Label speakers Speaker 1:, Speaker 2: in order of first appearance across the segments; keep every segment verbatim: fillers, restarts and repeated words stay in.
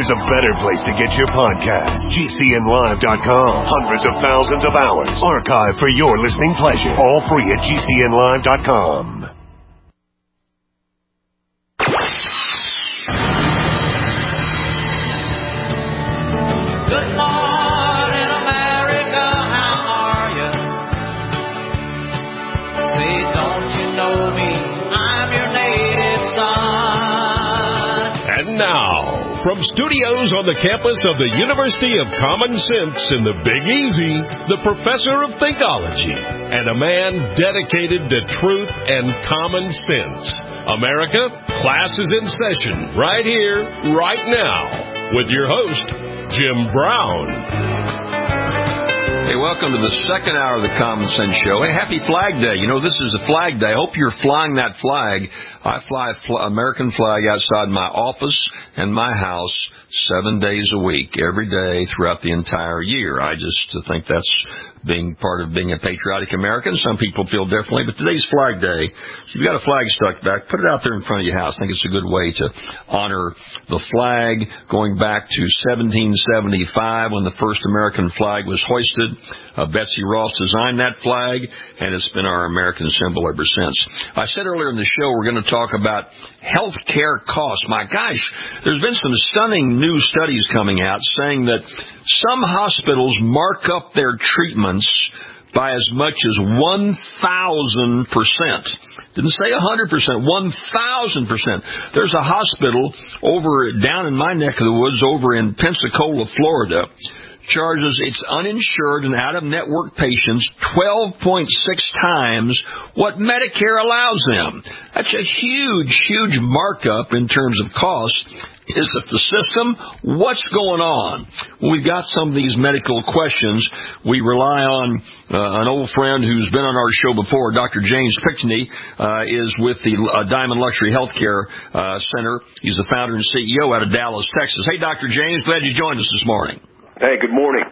Speaker 1: there's a better place to get your podcast. G C N live dot com. Hundreds of thousands of hours archived for your listening pleasure. All free at G C N live dot com.
Speaker 2: Good morning, America, how are you? Say, don't you know me? I'm your native son.
Speaker 3: And now, from studios on the campus of the University of Common Sense in the Big Easy, the professor of Thinkology, and a man dedicated to truth and common sense. America, class is in session right here, right now, with your host, Jim Brown.
Speaker 4: Hey, welcome to the second hour of the Common Sense Show. Hey, happy Flag Day. You know, this is a Flag Day. I hope you're flying that flag. I fly a fl- American flag outside my office and my house seven days a week, every day throughout the entire year. I just think that's being part of being a patriotic American. Some people feel differently, but today's Flag Day. So you've got a flag stuck back, put it out there in front of your house. I think it's a good way to honor the flag going back to seventeen seventy-five when the first American flag was hoisted. Uh, Betsy Ross designed that flag, and it's been our American symbol ever since. I said earlier in the show we're going to talk about health care costs. My gosh, there's been some stunning new studies coming out saying that some hospitals mark up their treatments by as much as one thousand percent. Didn't say one hundred percent, one thousand percent. There's a hospital over down in my neck of the woods over in Pensacola, Florida, charges its uninsured and out-of-network patients twelve point six times what Medicare allows them. That's a huge, huge markup in terms of cost. Is it the system? What's going on? When we've got some of these medical questions, we rely on uh, an old friend who's been on our show before, Doctor James Pickney, uh, is with the uh, Diamond Luxury Healthcare uh, Center. He's the founder and C E O out of Dallas, Texas. Hey, Doctor James, glad you joined us this morning.
Speaker 5: Hey, good morning.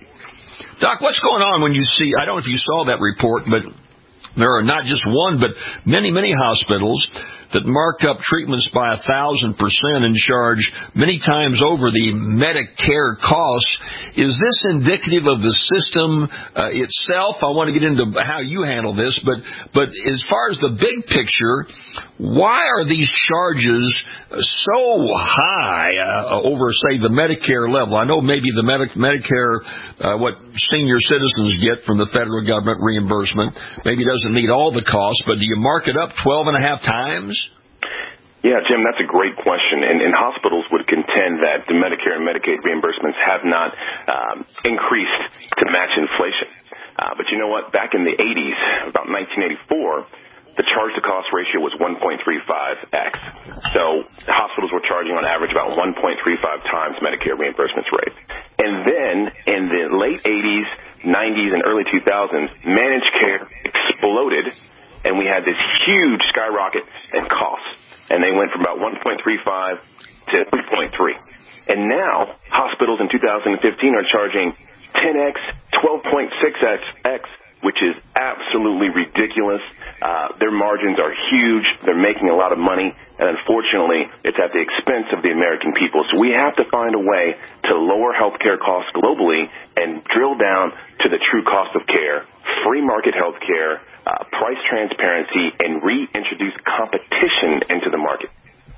Speaker 4: Doc, what's going on when you see, I don't know if you saw that report, but there are not just one, but many, many hospitals that mark up treatments by a thousand percent and charge many times over the Medicare costs. Is this indicative of the system uh, itself? I want to get into how you handle this, but but as far as the big picture, why are these charges so high uh, over, say, the Medicare level? I know maybe the Medi- Medicare, uh, what senior citizens get from the federal government reimbursement, maybe doesn't meet all the costs, but do you mark it up twelve and a half times?
Speaker 5: Yeah, Jim, that's a great question. And, and hospitals would contend that the Medicare and Medicaid reimbursements have not um, increased to match inflation. Uh, but you know what? Back in the eighties, about nineteen eighty-four, the charge-to-cost ratio was one point three five x. So hospitals were charging on average about one point three five times Medicare reimbursements rate. And then in the late eighties, nineties, and early two thousands, managed care exploded, and we had this huge skyrocket in costs. And they went from about one point three five to three point three. And now hospitals in two thousand fifteen are charging ten x, twelve point six x, which is absolutely ridiculous. Uh, their margins are huge. They're making a lot of money. And unfortunately, it's at the expense of the American people. So we have to find a way to lower healthcare costs globally and drill down to the true cost of care, free market health care, uh, price transparency, and reintroduce competition into the market.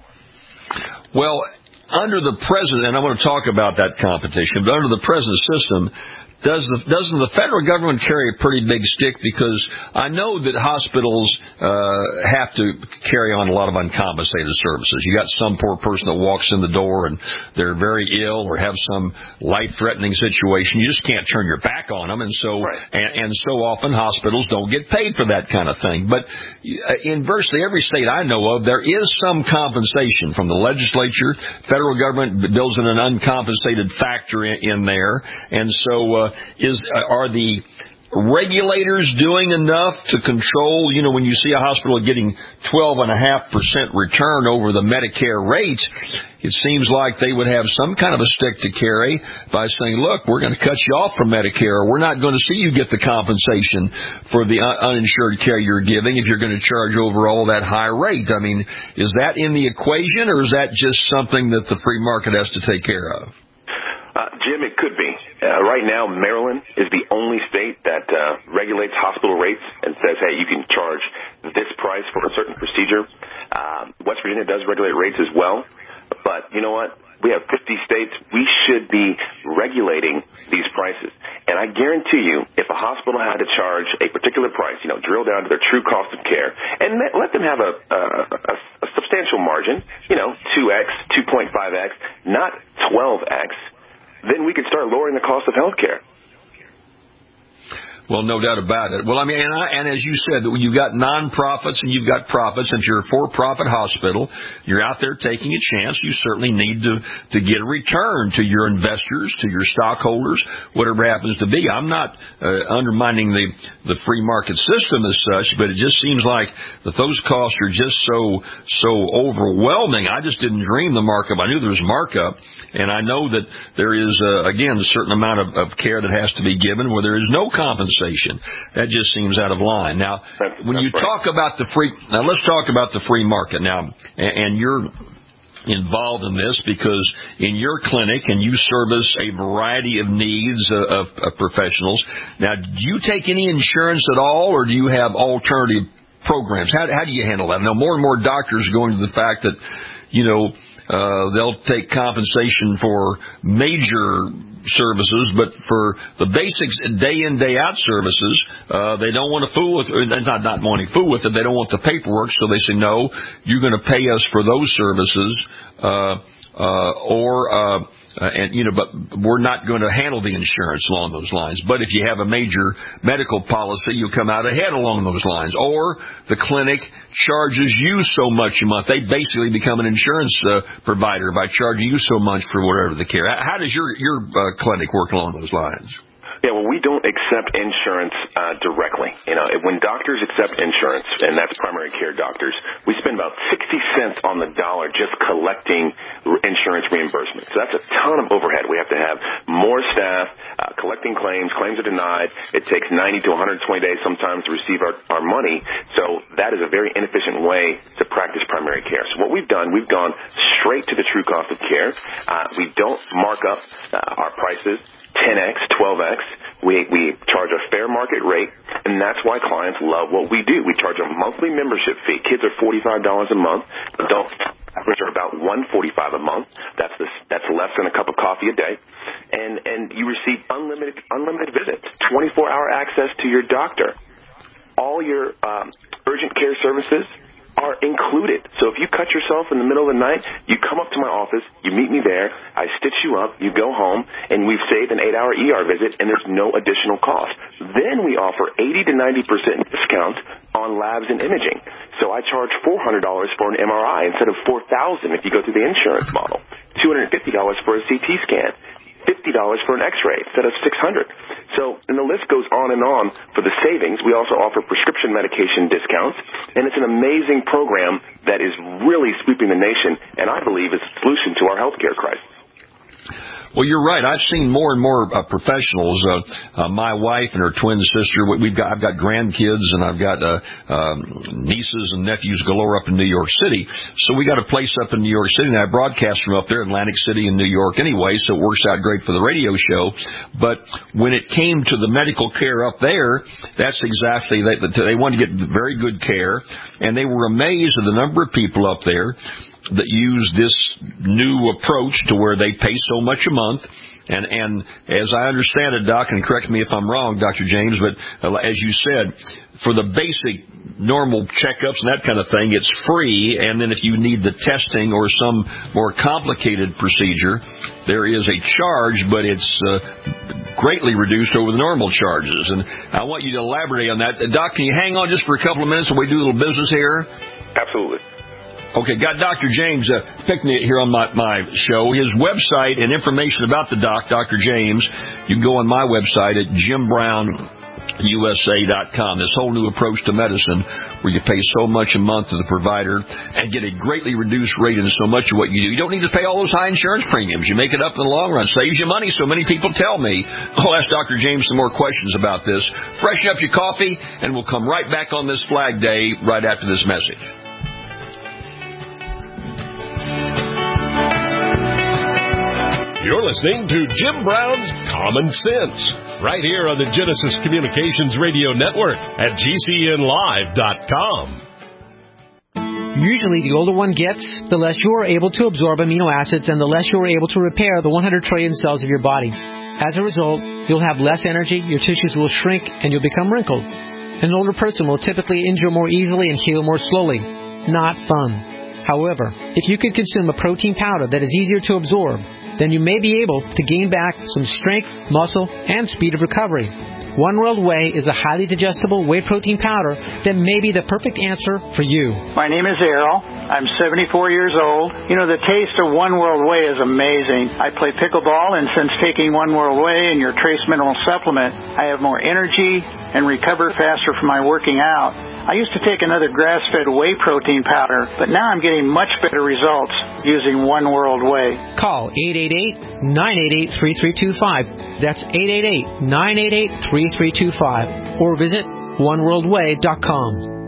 Speaker 4: Well, under the present, and I want to talk about that competition, but under the present system, Does the, doesn't the federal government carry a pretty big stick? Because I know that hospitals uh, have to carry on a lot of uncompensated services. You got some poor person that walks in the door and they're very ill or have some life-threatening situation. You just can't turn your back on them, and so right. and, and so often hospitals don't get paid for that kind of thing. But in virtually every state I know of, there is some compensation from the legislature. Federal government builds in an uncompensated factor in, in there, and so. Uh, Is are the regulators doing enough to control, you know, when you see a hospital getting twelve point five percent return over the Medicare rate, it seems like they would have some kind of a stick to carry by saying, look, we're going to cut you off from Medicare, or we're not going to see you get the compensation for the un- uninsured care you're giving if you're going to charge over all that high rate. I mean, is that in the equation, or is that just something that the free market has to take care of?
Speaker 5: Uh, Jim, it could be. Uh, right now, Maryland is the only state that uh, regulates hospital rates and says, hey, you can charge this price for a certain procedure. Uh, West Virginia does regulate rates as well. But you know what? We have fifty states. We should be regulating these prices. And I guarantee you, if a hospital had to charge a particular price, you know, drill down to their true cost of care, and let them have a, a, a, a substantial margin, you know, two X, two point five X, not twelve X, then we could start lowering the cost of health care.
Speaker 4: Well, no doubt about it. Well, I mean, and, I, and as you said, you've got nonprofits and you've got profits. If you're a for-profit hospital, you're out there taking a chance. You certainly need to, to get a return to your investors, to your stockholders, whatever happens to be. I'm not uh, undermining the, the free market system as such, but it just seems like that those costs are just so so overwhelming. I just didn't dream the markup. I knew there was markup, and I know that there is, uh, again, a certain amount of, of care that has to be given where there is no compensation. That just seems out of line. Now,
Speaker 5: that's,
Speaker 4: when
Speaker 5: that's
Speaker 4: you
Speaker 5: right.
Speaker 4: talk about the free, now let's talk about the free market now, and, and you're involved in this because in your clinic, and you service a variety of needs of, of, of professionals. Now, do you take any insurance at all, or do you have alternative programs? How, how do you handle that? Now, more and more doctors are going to the fact that, you know, Uh, they'll take compensation for major services, but for the basics, day in, day out services, uh, they don't want to fool with, or not, not wanting to fool with it, they don't want the paperwork, so they say, no, you're going to pay us for those services, uh, uh, or, uh, Uh, and, you know, but we're not going to handle the insurance along those lines. But if you have a major medical policy, you'll come out ahead along those lines. Or the clinic charges you so much a month. They basically become an insurance uh, provider by charging you so much for whatever the care. How does your, your uh, clinic work along those lines?
Speaker 5: Yeah, well, we don't accept insurance uh, directly. You know, when doctors accept insurance, and that's primary care doctors, we spend about sixty cents on the dollar just collecting insurance reimbursement. So that's a ton of overhead. We have to have more staff uh, collecting claims. Claims are denied. It takes ninety to one hundred twenty days sometimes to receive our, our money. So that is a very inefficient way to practice primary care. So what we've done, we've gone straight to the true cost of care. Uh, we don't mark up uh, our prices ten X, twelve X. We we charge a fair market rate, and that's why clients love what we do. We charge a monthly membership fee. Kids are forty-five dollars a month. Adults average are about one hundred forty-five dollars a month. That's this, that's less than a cup of coffee a day. And and you receive unlimited unlimited visits, twenty-four hour access to your doctor. All your um, urgent care services are included. So if you cut yourself in the middle of the night, you come up to my office, you meet me there, I stitch you up, you go home, and we've saved an eight hour E R visit, and there's no additional cost. Then we offer eighty to ninety percent discount on labs and imaging. So I charge four hundred dollars for an M R I instead of four thousand dollars if you go through the insurance model, two hundred fifty dollars for a C T scan, fifty dollars for an X-ray instead of six hundred dollars. So, and the list goes on and on for the savings. We also offer prescription medication discounts, and it's an amazing program that is really sweeping the nation, and I believe is a solution to our healthcare crisis.
Speaker 4: Well, you're right. I've seen more and more uh, professionals. Uh, uh, my wife and her twin sister. We've got. I've got grandkids and I've got uh, um, nieces and nephews galore up in New York City. So we got a place up in New York City, and I broadcast from up there, Atlantic City in New York, anyway. So it works out great for the radio show. But when it came to the medical care up there, that's exactly they. They wanted to get very good care, and they were amazed at the number of people up there that use this new approach to where they pay so much a month. And, and as I understand it, Doc, and correct me if I'm wrong, Doctor James, but uh, as you said, for the basic normal checkups and that kind of thing, it's free. And then if you need the testing or some more complicated procedure, there is a charge, but it's uh, greatly reduced over the normal charges. And I want you to elaborate on that. Doc, can you hang on just for a couple of minutes while we do a little business here?
Speaker 5: Absolutely.
Speaker 4: Okay, got Doctor James uh, Pinkney here on my, my show. His website and information about the doc, Doctor James, you can go on my website at Jim Brown U S A dot com. This whole new approach to medicine where you pay so much a month to the provider and get a greatly reduced rate in so much of what you do. You don't need to pay all those high insurance premiums. You make it up in the long run. Saves you money, so many people tell me. I'll ask Doctor James some more questions about this. Freshen up your coffee, and we'll come right back on this Flag Day right after this message.
Speaker 3: You're listening to Jim Brown's Common Sense, right here on the Genesis Communications Radio Network at G C N live dot com.
Speaker 6: Usually, the older one gets, the less you are able to absorb amino acids and the less you are able to repair the one hundred trillion cells of your body. As a result, you'll have less energy, your tissues will shrink, and you'll become wrinkled. An older person will typically injure more easily and heal more slowly. Not fun. However, if you could consume a protein powder that is easier to absorb, then you may be able to gain back some strength, muscle, and speed of recovery. One World Whey is a highly digestible whey protein powder that may be the perfect answer for you.
Speaker 7: My name is Errol. I'm seventy-four years old. You know, the taste of One World Whey is amazing. I play pickleball, and since taking One World Whey and your trace mineral supplement, I have more energy and recover faster from my working out. I used to take another grass-fed whey protein powder, but now I'm getting much better results using One World Whey.
Speaker 6: Call eight eight eight, nine eight eight, three three two five. That's eight eight eight, nine eight eight, three three two five. Or visit one world way dot com.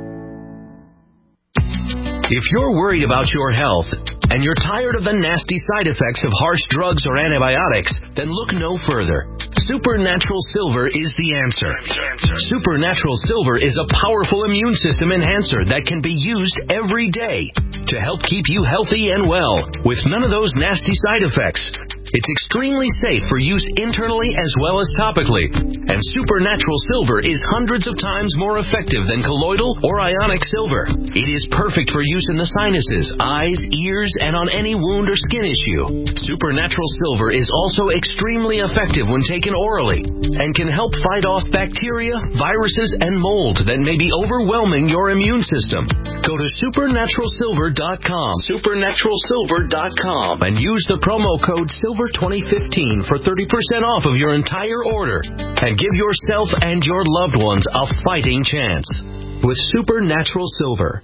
Speaker 8: If you're worried about your health and you're tired of the nasty side effects of harsh drugs or antibiotics, then look no further. Supernatural Silver is the answer. Supernatural Silver is a powerful immune system enhancer that can be used every day to help keep you healthy and well with none of those nasty side effects. It's extremely safe for use internally as well as topically. And Supernatural Silver is hundreds of times more effective than colloidal or ionic silver. It is perfect for use in the sinuses, eyes, ears, and on any wound or skin issue. Supernatural Silver is also extremely effective when taken orally and can help fight off bacteria, viruses, and mold that may be overwhelming your immune system. Go to supernatural silver dot com, supernatural silver dot com, and use the promo code silver twenty fifteen for thirty percent off of your entire order and give yourself and your loved ones a fighting chance with Supernatural Silver.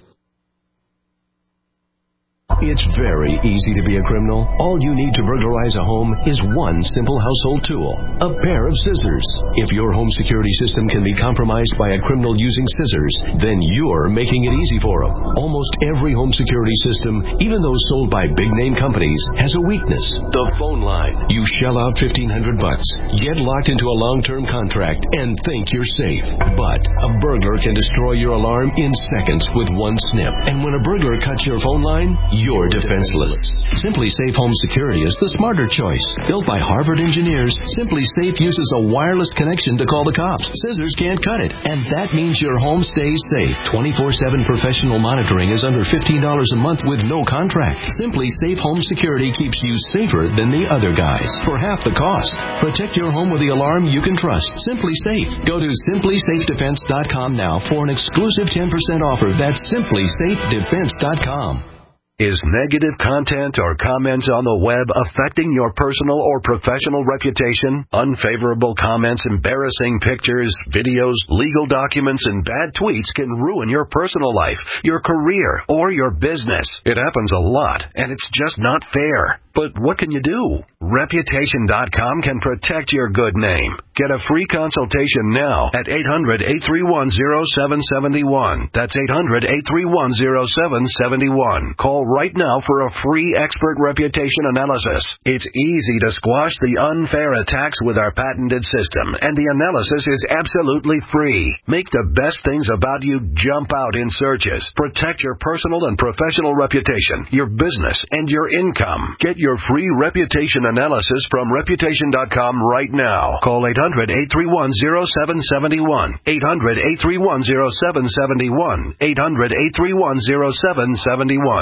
Speaker 9: It's very easy to be a criminal. All you need to burglarize a home is one simple household tool, a pair of scissors. If your home security system can be compromised by a criminal using scissors, then you're making it easy for them. Almost every home security system, even those sold by big-name companies, has a weakness, the phone line. You shell out fifteen hundred bucks, get locked into a long-term contract, and think you're safe. But a burglar can destroy your alarm in seconds with one snip. And when a burglar cuts your phone line, you're defenseless. Simply Safe Home Security is the smarter choice. Built by Harvard engineers, Simply Safe uses a wireless connection to call the cops. Scissors can't cut it, and that means your home stays safe. twenty-four seven professional monitoring is under fifteen dollars a month with no contract. Simply Safe Home Security keeps you safer than the other guys for half the cost. Protect your home with the alarm you can trust. Simply Safe. Go to simply safe defense dot com now for an exclusive ten percent offer. That's simply safe defense dot com.
Speaker 1: Is negative content or comments on the web affecting your personal or professional reputation? Unfavorable comments, embarrassing pictures, videos, legal documents, and bad tweets can ruin your personal life, your career, or your business. It happens a lot, and it's just not fair. But what can you do? Reputation dot com can protect your good name. Get a free consultation now at eight hundred, eight three one, zero seven seven one. That's eight hundred, eight three one, zero seven seven one. Call right now for a free expert reputation analysis. It's easy to squash the unfair attacks with our patented system, and the analysis is absolutely free. Make the best things about you jump out in searches. Protect your personal and professional reputation, your business, and your income. Get your free reputation analysis from reputation dot com right now. Call eight hundred, eight three one, zero seven seven one. eight hundred, eight three one, zero seven seven one. eight hundred, eight three one, zero seven seven one.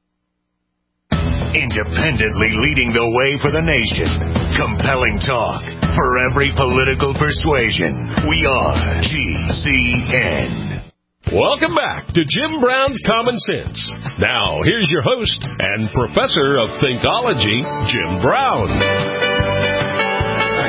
Speaker 10: Independently leading the way for the nation. Compelling talk for every political persuasion. We are G C N.
Speaker 3: Welcome back to Jim Brown's Common Sense. Now, here's your host and professor of Thinkology, Jim Brown.
Speaker 4: Back to our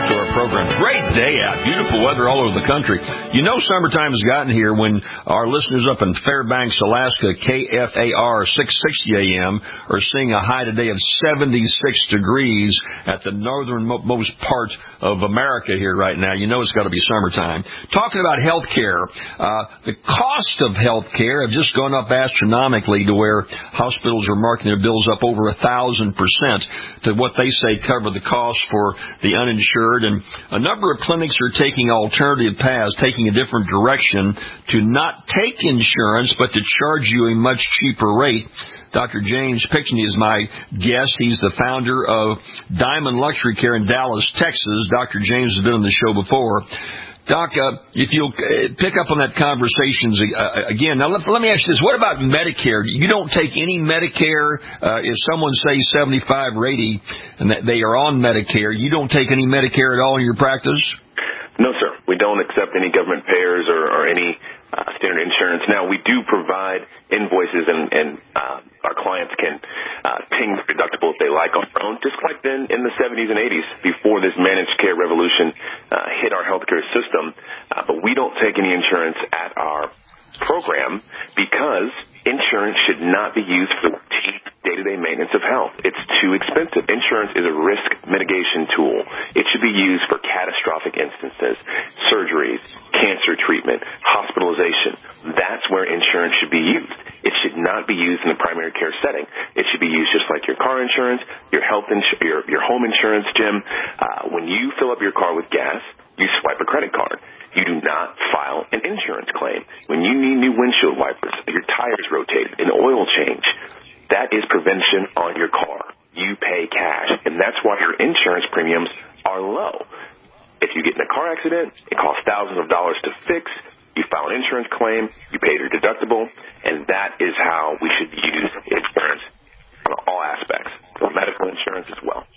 Speaker 4: program. Great day out. Beautiful weather all over the country. You know summertime has gotten here when our listeners up in Fairbanks, Alaska, K F A R six sixty A M, are seeing a high today of seventy-six degrees at the northernmost part of America here right now. You know it's got to be summertime. Talking about health care, uh, the cost of health care have just gone up astronomically to where hospitals are marking their bills up over a thousand percent to what they say cover the cost for the uninsured. And a number of clinics are taking alternative paths, taking a different direction to not take insurance, but to charge you a much cheaper rate. Doctor James Pickney is my guest. He's the founder of Diamond Luxury Care in Dallas, Texas. Doctor James has been on the show before. Doc, uh, if you'll pick up on that conversation uh, again. Now, let, let me ask you this. What about Medicare? You don't take any Medicare uh, if someone, say, seventy-five or eighty, and that they are on Medicare. You don't take any Medicare at all in your practice?
Speaker 5: No, sir. We don't accept any government payers or, or any uh, standard insurance. Now, we do provide invoices, and, and uh, our clients can uh, ping the deductible if they like on their own, just like then in the seventies and eighties before this managed care revolution uh, hit our healthcare system. Uh, but we don't take any insurance at our program because insurance should not be used for the day-to-day maintenance of health. It's too expensive. Insurance is a risk mitigation tool. It should be used for catastrophic instances, surgeries, cancer treatment, hospitalization. That's where insurance should be used. It should not be used in the primary care setting. It should be used just like your car insurance, your health ins- your, your home insurance, Jim. Uh, when you fill up your car with gas, you swipe a credit card. You do not file an insurance claim. When you need new windshield wipers, your tires rotated, an oil change, that is prevention on your car. You pay cash, and that's why your insurance premiums are low. If you get in a car accident, it costs thousands of dollars to fix. You file an insurance claim, you pay your deductible, and that is how we should use insurance on all aspects, for medical insurance as well.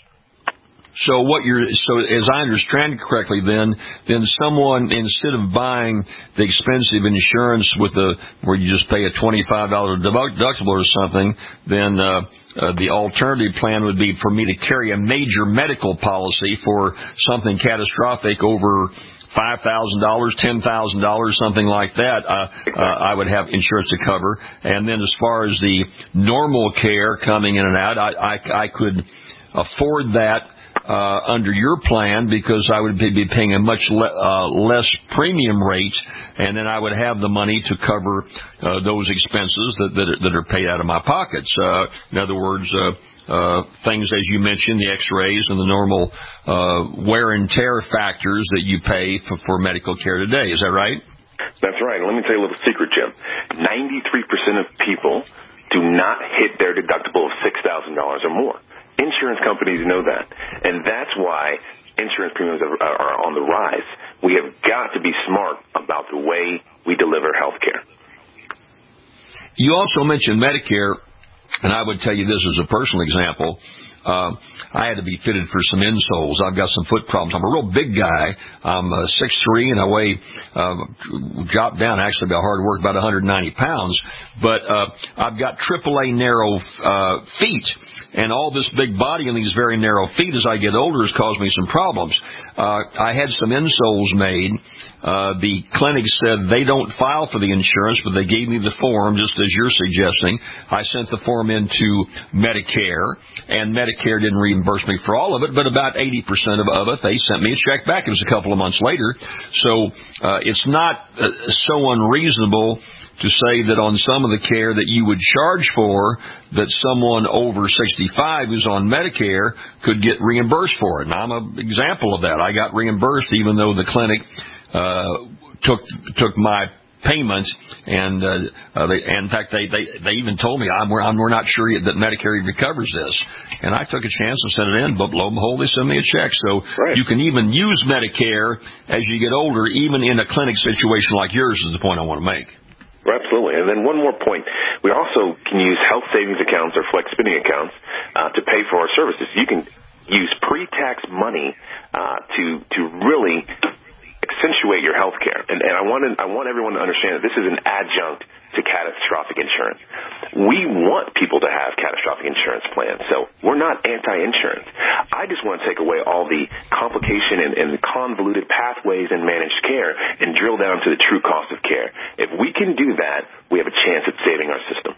Speaker 4: So what you're, so as I understand correctly, then, then someone, instead of buying the expensive insurance with a, where you just pay a twenty-five dollars deductible or something, then, uh, uh, the alternative plan would be for me to carry a major medical policy for something catastrophic over five thousand dollars, ten thousand dollars, something like that. Uh, uh, I would have insurance to cover. And then as far as the normal care coming in and out, I, I, I could afford that Uh, under your plan because I would be paying a much le- uh, less premium rate, and then I would have the money to cover uh, those expenses that, that, are, that are paid out of my pockets. Uh, in other words, uh, uh, things, as you mentioned, the x-rays and the normal uh, wear and tear factors that you pay for, for medical care today. Is that right?
Speaker 5: That's right. Let me tell you a little secret, Jim. ninety-three percent of people do not hit their deductible of six thousand dollars or more. Insurance companies know that, and that's why insurance premiums are, are on the rise. We have got to be smart about the way we deliver health care.
Speaker 4: You also mentioned Medicare, and I would tell you this as a personal example. Uh, I had to be fitted for some insoles. I've got some foot problems. I'm a real big guy. I'm uh, six three, and I weigh, uh, dropped down actually by hard work, about one hundred ninety pounds. But uh, I've got triple A narrow uh, feet. And all this big body and these very narrow feet as I get older has caused me some problems. Uh, I had some insoles made. Uh, the clinic said they don't file for the insurance, but they gave me the form, just as you're suggesting. I sent the form into Medicare, and Medicare didn't reimburse me for all of it, but about eighty percent of, of it, they sent me a check back. It was a couple of months later. So uh, it's not uh, so unreasonable to say that on some of the care that you would charge for, that someone over sixty-five who's on Medicare could get reimbursed for it. And I'm an example of that. I got reimbursed even though the clinic uh, took took my payment, and uh, uh, they, in fact, they, they they even told me I'm we're, I'm, we're not sure that Medicare even covers this. And I took a chance and sent it in, but lo and behold, they sent me a check. So right. You can even use Medicare as you get older, even in a clinic situation like yours, is the point I want to make.
Speaker 5: Absolutely. And then one more point. We also can use health savings accounts or flex spending accounts uh, to pay for our services. You can use pre-tax money uh, to to really accentuate your health care. and, and I want to, I want everyone to understand that this is an adjunct to catastrophic insurance. We want people to have catastrophic insurance plans, so we're not anti-insurance. I just want to take away all the complication and, and the convoluted pathways in managed care and drill down to the true cost of care. If we can do that, we have a chance at saving our system.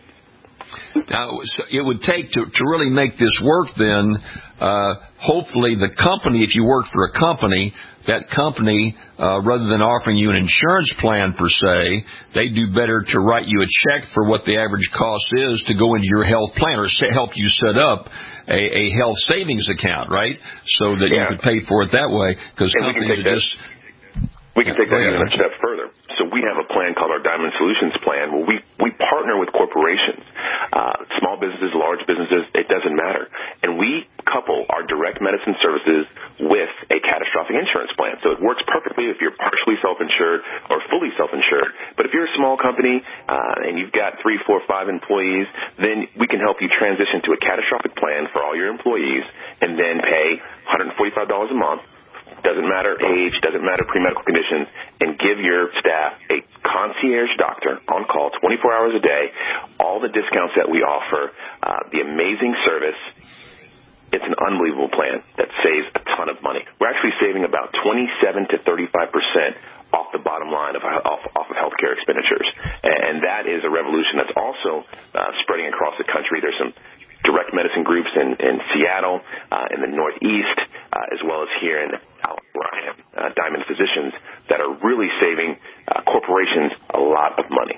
Speaker 4: Now, it would take to, to really make this work then, uh, hopefully the company, if you work for a company, that company, uh, rather than offering you an insurance plan per se, they do better to write you a check for what the average cost is to go into your health plan or help you set up a, a health savings account, right? So that
Speaker 5: yeah.
Speaker 4: you could pay for it that way, because companies are just...
Speaker 5: We can take that even a step further. So we have a plan called our Diamond Solutions Plan where we, we partner with corporations, uh, small businesses, large businesses, it doesn't matter. And we couple our direct medicine services with a catastrophic insurance plan. So it works perfectly if you're partially self-insured or fully self-insured. But if you're a small company uh, and you've got three, four, five employees, then we can help you transition to a catastrophic plan for all your employees and then pay one hundred forty-five dollars a month. Doesn't matter age, doesn't matter pre-medical conditions, and give your staff a concierge doctor on call twenty-four hours a day, all the discounts that we offer, uh, the amazing service. It's an unbelievable plan that saves a ton of money. We're actually saving about twenty-seven to thirty-five percent off the bottom line of off, off of healthcare expenditures, and that is a revolution that's also uh, spreading across the country. There's some direct medicine groups in, in Seattle, uh, in the Northeast, uh, as well as here in where I am, uh, Diamond Physicians, that are really saving uh, corporations a lot of money.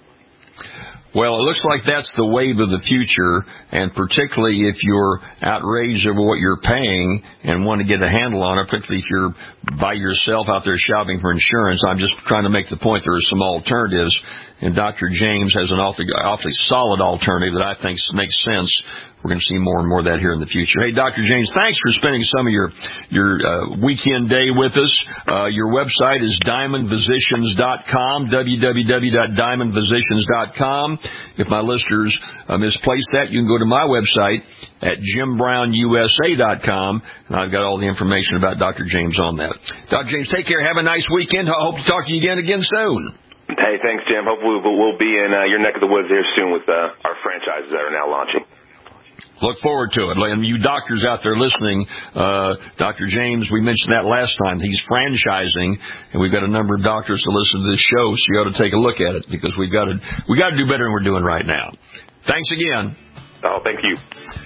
Speaker 4: Well, it looks like that's the wave of the future, and particularly if you're outraged over what you're paying and want to get a handle on it, particularly if you're by yourself out there shopping for insurance. I'm just trying to make the point there are some alternatives, and Doctor James has an awfully, awfully solid alternative that I think makes sense. We're going to see more and more of that here in the future. Hey, Doctor James, thanks for spending some of your your uh, weekend day with us. Uh, your website is diamond physicians dot com, w w w dot diamond physicians dot com. If my listeners uh, misplaced that, you can go to my website at jim brown u s a dot com, and I've got all the information about Doctor James on that. Doctor James, take care. Have a nice weekend. I hope to talk to you again again soon.
Speaker 5: Hey, thanks, Jim. Hopefully we'll be in uh, your neck of the woods here soon with uh, our franchises that are now launching.
Speaker 4: Look forward to it. And you doctors out there listening, uh, Doctor James, we mentioned that last time. He's franchising, and we've got a number of doctors to listen to this show, so you ought to take a look at it, because we've got to, we got to do better than we're doing right now. Thanks again.
Speaker 5: Oh, thank you.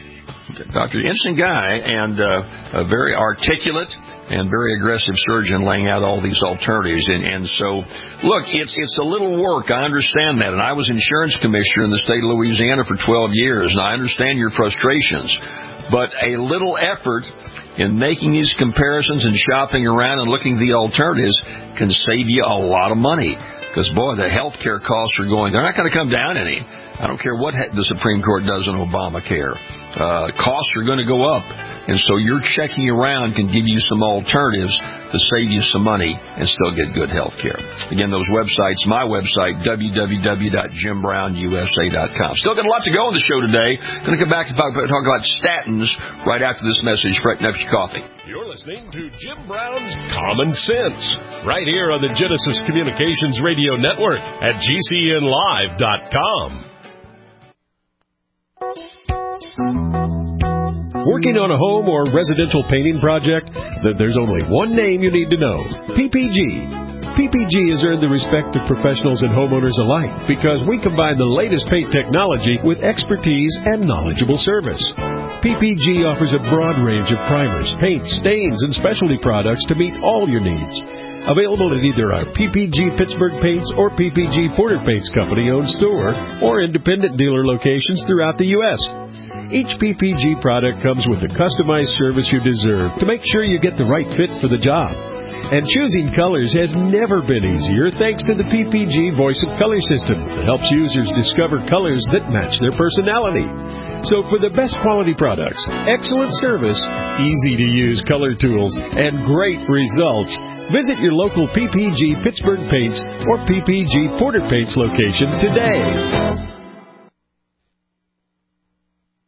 Speaker 4: Doctor, interesting guy, and uh, a very articulate and very aggressive surgeon laying out all these alternatives. And, and so, look, it's it's a little work. I understand that. And I was insurance commissioner in the state of Louisiana for twelve years, and I understand your frustrations. But a little effort in making these comparisons and shopping around and looking at the alternatives can save you a lot of money. Because, boy, the health care costs are going, they're not going to come down any. I don't care what the Supreme Court does on Obamacare. Uh, costs are going to go up. And so your checking around can give you some alternatives to save you some money and still get good health care. Again, those websites, my website, w w w dot jim brown u s a dot com. Still got a lot to go on the show today. Going to come back and talk about statins right after this message. Brighten up your coffee.
Speaker 3: You're listening to Jim Brown's Common Sense, right here on the Genesis Communications Radio Network at g c n live dot com. Working on a home or residential painting project? Then there's only one name you need to know. P P G. P P G has earned the respect of professionals and homeowners alike because we combine the latest paint technology with expertise and knowledgeable service. P P G offers a broad range of primers, paints, stains, and specialty products to meet all your needs. Available at either our P P G Pittsburgh Paints or P P G Porter Paints Company-owned store or independent dealer locations throughout the U S Each P P G product comes with the customized service you deserve to make sure you get the right fit for the job. And choosing colors has never been easier thanks to the P P G Voice of Color system that helps users discover colors that match their personality. So for the best quality products, excellent service, easy-to-use color tools, and great results, visit your local P P G Pittsburgh Paints or P P G Porter Paints location today.
Speaker 8: A little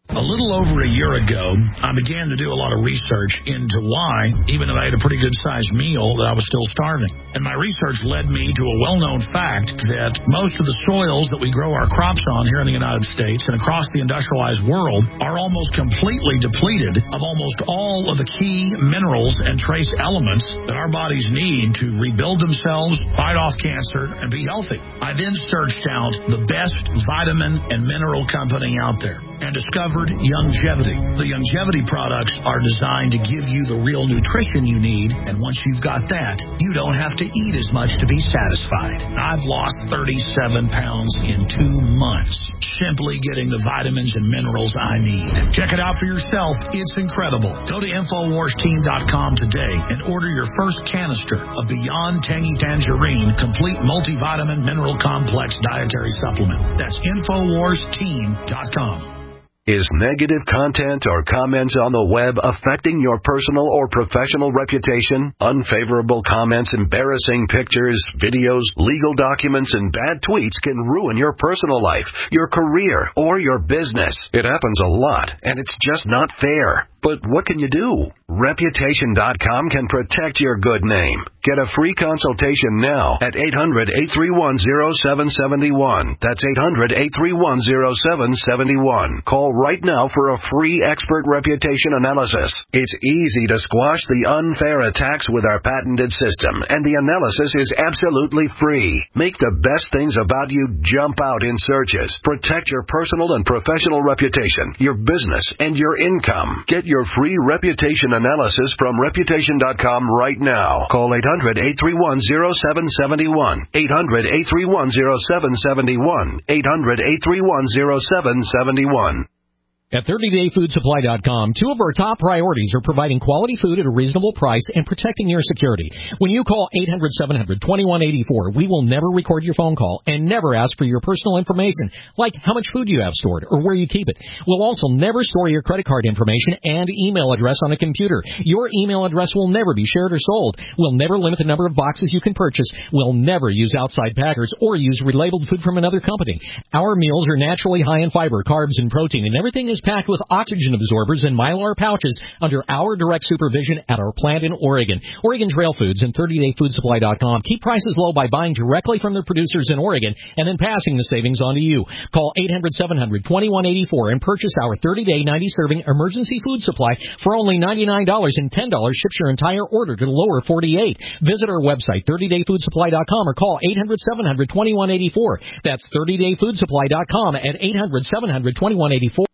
Speaker 11: little over a year ago, I began to do a lot of research into why, even though I had a pretty good-sized meal, that I was still starving. And my research led me to a well-known fact that most of the soils that we grow our crops on here in the United States and across the industrialized world are almost completely depleted of almost all of the key minerals and trace elements that our bodies need to rebuild themselves, fight off cancer, and be healthy. I then searched out the best vitamin and mineral company out there and discovered Youngevity. The Youngevity products are designed to give you the real nutrition you need, and once you've got that, you don't have to eat as much to be satisfied. I've lost thirty-seven pounds in two months simply getting the vitamins and minerals I need. Check it out for yourself. It's incredible. Go to Infowars Team dot com today and order your first canister of Beyond Tangy Tangerine Complete Multivitamin Mineral Complex Dietary Supplement. That's Infowars Team dot com.
Speaker 1: Is negative content or comments on the web affecting your personal or professional reputation? Unfavorable comments, embarrassing pictures, videos, legal documents, and bad tweets can ruin your personal life, your career, or your business. It happens a lot, and it's just not fair. But what can you do? Reputation dot com can protect your good name. Get a free consultation now at eight hundred, eight three one, zero seven seven one. That's eight hundred, eight three one, zero seven seven one. Call right now for a free expert reputation analysis. It's easy to squash the unfair attacks with our patented system, and the analysis is absolutely free. Make the best things about you jump out in searches. Protect your personal and professional reputation, your business, and your income. Get your free reputation analysis from Reputation dot com right now. Call eight hundred, eight three one, zero seven seven one. eight hundred, eight three one, zero seven seven one. eight hundred, eight three one, zero seven seven one.
Speaker 12: At thirty day food supply dot com, two of our top priorities are providing quality food at a reasonable price and protecting your security. When you call eight hundred, seven hundred, twenty-one eighty-four, we will never record your phone call and never ask for your personal information, like how much food you have stored or where you keep it. We'll also never store your credit card information and email address on a computer. Your email address will never be shared or sold. We'll never limit the number of boxes you can purchase. We'll never use outside packers or use relabeled food from another company. Our meals are naturally high in fiber, carbs, and protein, and everything is packed with oxygen absorbers and Mylar pouches under our direct supervision at our plant in Oregon. Oregon Trail Foods and thirty day food supply dot com keep prices low by buying directly from the producers in Oregon and then passing the savings on to you. Call eight hundred, seven hundred, twenty-one eighty-four and purchase our thirty day, ninety serving emergency food supply for only ninety-nine dollars, and ten dollars ships your entire order to the lower forty-eight. Visit our website, thirty day food supply dot com, or call eight hundred, seven hundred, twenty-one eighty-four. That's thirty day food supply dot com at eight hundred, seven hundred, twenty-one eighty-four.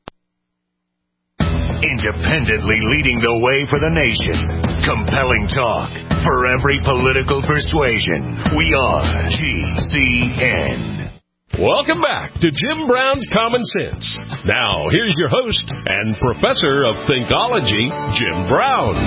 Speaker 10: Independently leading the way for the nation. Compelling talk for every political persuasion. We are G C N.
Speaker 3: Welcome back to Jim Brown's Common Sense. Now, here's your host and professor of Thinkology, Jim Brown.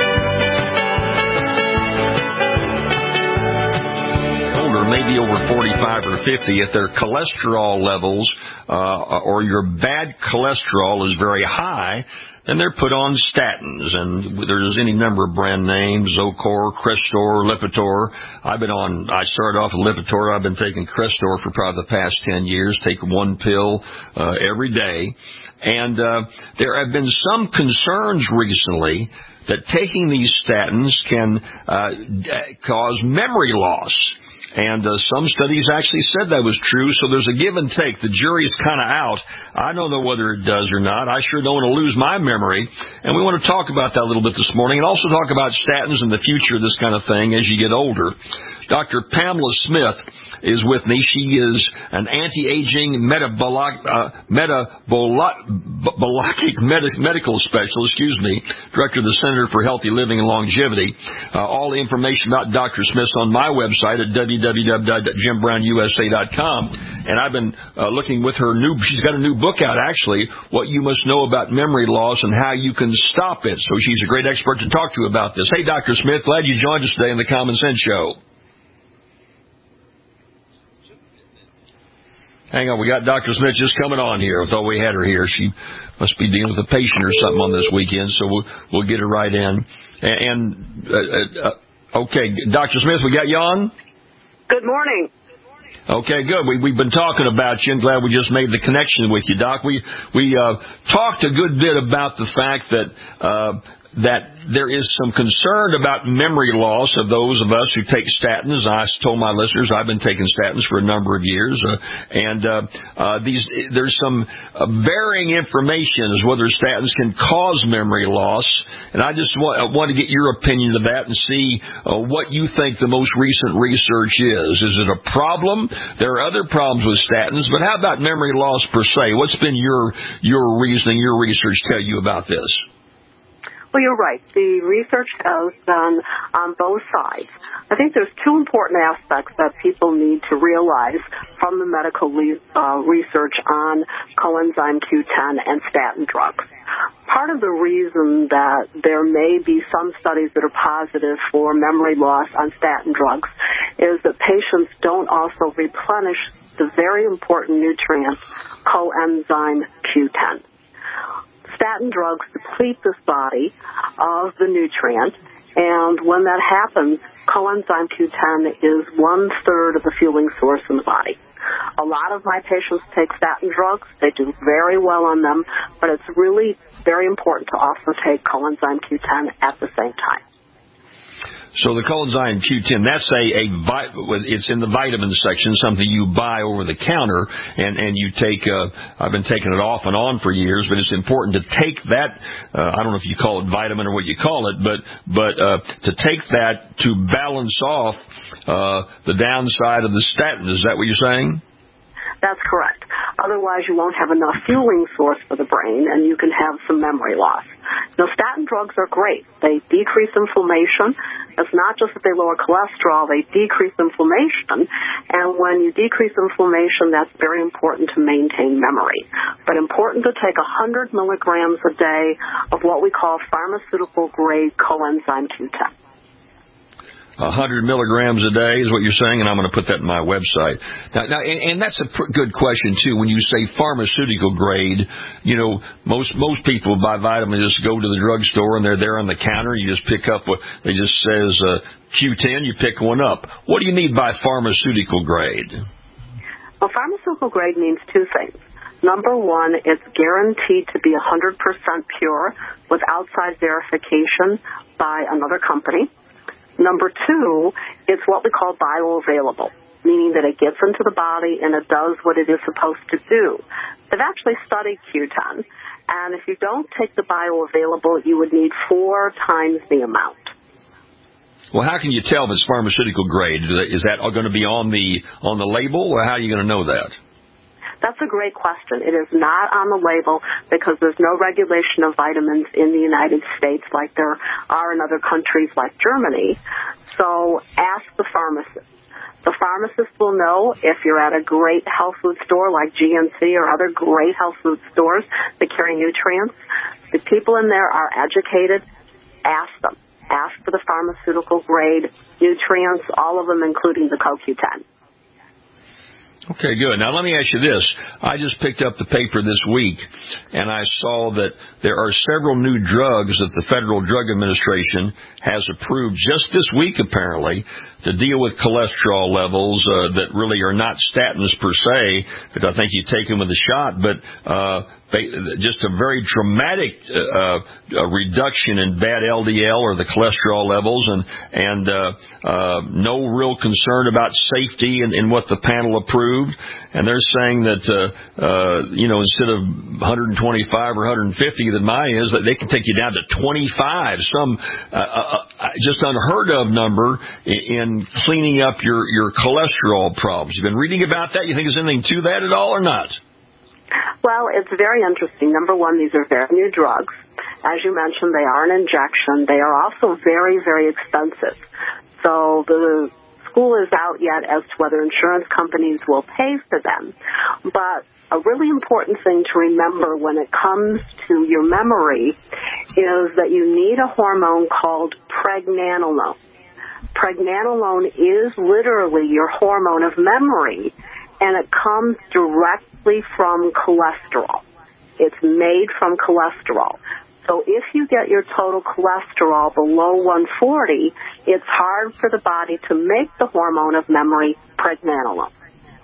Speaker 4: Older, maybe over forty-five or fifty, if their cholesterol levels uh, or your bad cholesterol is very high, then they're put on statins. And there's any number of brand names, Zocor, Crestor, Lipitor. I've been on, I started off with Lipitor. I've been taking Crestor for probably the past ten years, take one pill uh, every day. And uh, there have been some concerns recently that taking these statins can uh, d- cause memory loss. And uh, some studies actually said that was true, so there's a give and take. The jury's kind of out. I don't know whether it does or not. I sure don't want to lose my memory. And we want to talk about that a little bit this morning and also talk about statins and the future of this kind of thing as you get older. Doctor Pamela Smith is with me. She is an anti-aging metabolic, uh, metabolic med- medical specialist, excuse me, director of the Center for Healthy Living and Longevity. Uh, all the information about Doctor Smith's on my website at w w w dot jim brown u s a dot com. And I've been uh, looking with her new, she's got a new book out actually, What You Must Know About Memory Loss and How You Can Stop It. So she's a great expert to talk to about this. Hey, Doctor Smith, glad you joined us today on the Common Sense Show. Hang on, we got Doctor Smith just coming on here. I thought we had her here. She must be dealing with a patient or something on this weekend, so we'll, we'll get her right in. And, and uh, uh, okay, Doctor Smith, we got you on?
Speaker 13: Good morning.
Speaker 4: Okay, good. We, we've been talking about you, and glad we just made the connection with you, Doc. We we uh, talked a good bit about the fact that uh, that there is some concern about memory loss of those of us who take statins. I told my listeners I've been taking statins for a number of years, uh, and uh, uh, these there's some uh, varying information as whether statins can cause memory loss, and I just want, I want to get your opinion of that and see uh, what you think the most recent research is. Is it a problem? There are other problems with statins, but how about memory loss per se? What's been your your reasoning, your research tell you about this?
Speaker 13: Well, you're right. The research has done on both sides. I think there's two important aspects that people need to realize from the medical le- uh, research on coenzyme Q ten and statin drugs. Part of the reason that there may be some studies that are positive for memory loss on statin drugs is that patients don't also replenish the very important nutrient coenzyme Q ten. Statin drugs deplete this body of the nutrient, and when that happens, coenzyme Q ten is one-third of the fueling source in the body. A lot of my patients take statin drugs. They do very well on them, but it's really very important to also take coenzyme Q ten at the same time.
Speaker 4: So the coenzyme Q ten, that's a, a it's in the vitamin section, something you buy over the counter, and, and you take, uh, I've been taking it off and on for years, but it's important to take that, uh, I don't know if you call it vitamin or what you call it, but, but, uh, to take that to balance off, uh, the downside of the statin. Is that what you're saying?
Speaker 13: That's correct. Otherwise, you won't have enough fueling source for the brain, and you can have some memory loss. Now, statin drugs are great. They decrease inflammation. It's not just that they lower cholesterol, they decrease inflammation. And when you decrease inflammation, that's very important to maintain memory. But important to take one hundred milligrams a day of what we call pharmaceutical-grade coenzyme Q ten.
Speaker 4: one hundred milligrams a day is what you're saying, and I'm going to put that in my website. Now, now and, and that's a pr- good question, too. When you say pharmaceutical grade, you know, most most people buy vitamins, just go to the drugstore, and they're there on the counter. You just pick up what it just says uh, Q ten, you pick one up. What do you mean by pharmaceutical grade?
Speaker 13: Well, pharmaceutical grade means two things. Number one, it's guaranteed to be one hundred percent pure with outside verification by another company. Number two, it's what we call bioavailable, meaning that it gets into the body and it does what it is supposed to do. They've actually studied Q ten, and if you don't take the bioavailable, you would need four times the amount.
Speaker 4: Well, how can you tell if it's pharmaceutical grade? Is that going to be on the on the label, or how are you going to know that?
Speaker 13: That's a great question. It is not on the label because there's no regulation of vitamins in the United States like there are in other countries like Germany. So ask the pharmacist. The pharmacist will know if you're at a great health food store like G N C or other great health food stores that carry nutrients. The people in there are educated. Ask them. Ask for the pharmaceutical grade nutrients, all of them including the co Q ten.
Speaker 4: Okay, good. Now, let me ask you this. I just picked up the paper this week, and I saw that there are several new drugs that the Federal Drug Administration has approved just this week, apparently, to deal with cholesterol levels uh, that really are not statins per se, but I think you take them with a shot, but uh, they, just a very dramatic uh, uh, reduction in bad L D L or the cholesterol levels, and and uh, uh, no real concern about safety in, in what the panel approved. And they're saying that uh, uh, you know, instead of one twenty-five or one fifty that mine is, that they can take you down to twenty-five, some uh, uh, just unheard of number in, in cleaning up your your cholesterol problems. You've been reading about that. You think there's anything to that at all, or not?
Speaker 13: Well, it's very interesting. Number one, these are very new drugs. As you mentioned, they are an injection. They are also very, very expensive. So the school is out yet as to whether insurance companies will pay for them. But a really important thing to remember when it comes to your memory is that you need a hormone called pregnenolone. Pregnenolone is literally your hormone of memory, and it comes directly from cholesterol. It's made from cholesterol. So if you get your total cholesterol below one forty, it's hard for the body to make the hormone of memory, pregnenolone.